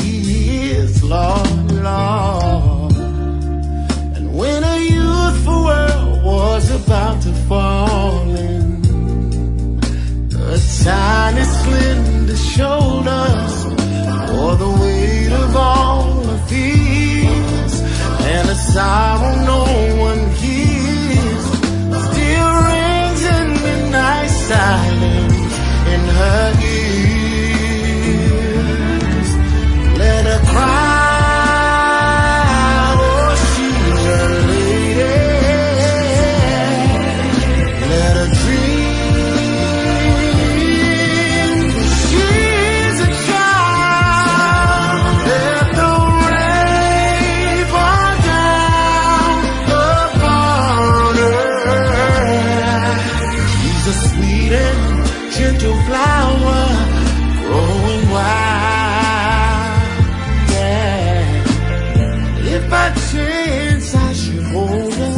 is, Lord, Lord. And when a youthful world was about to fall in, a tiny slender shoulders bore the weight of all of these, and a sorrow no one hears still rings in midnight silence in her ears. Let her cry, oh, she's a lady. Let her dream, she's a child. Let the rain fall down upon her. She's a sweet and gentle flower growing wild. Yeah. If by chance I should hold her,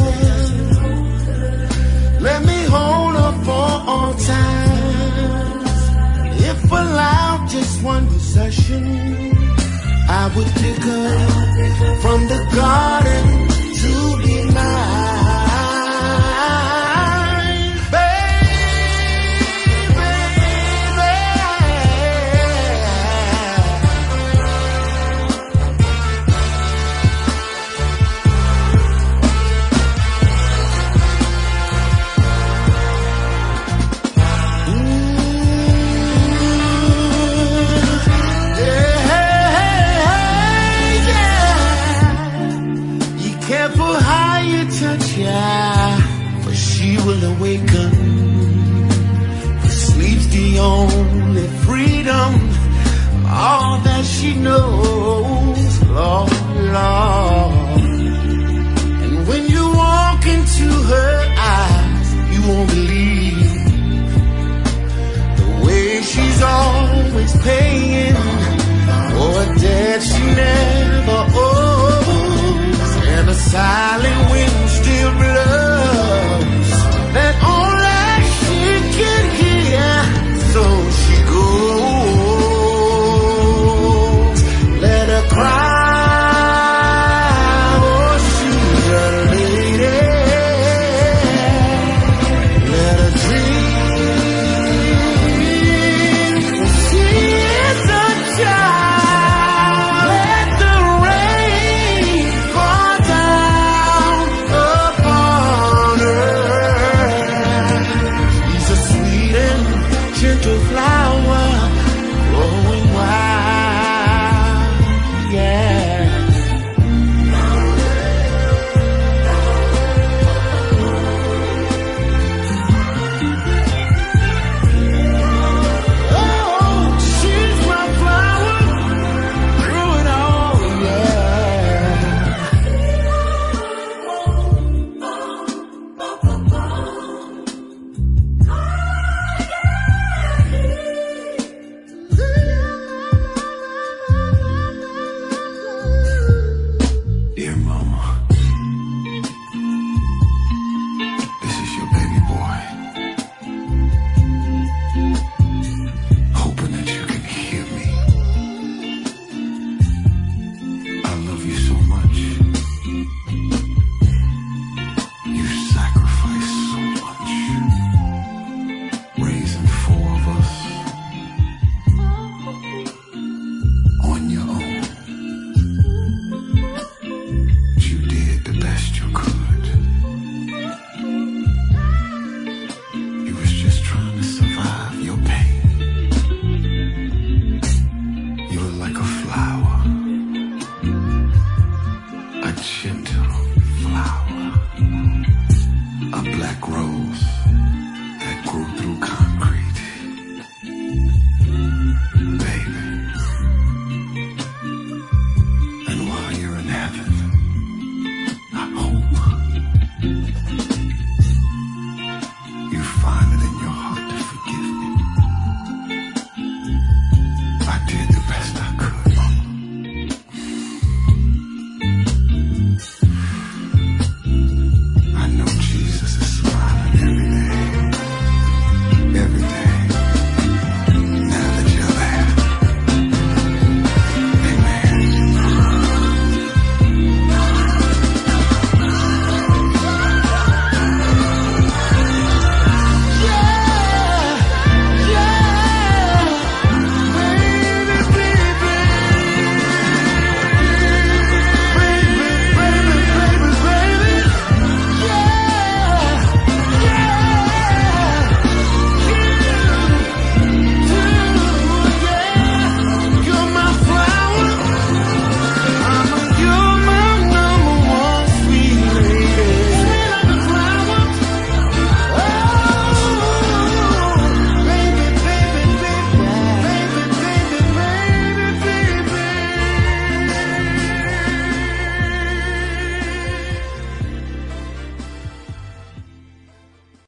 let me hold her for all times. If allowed just one possession, I would pick her from the garden to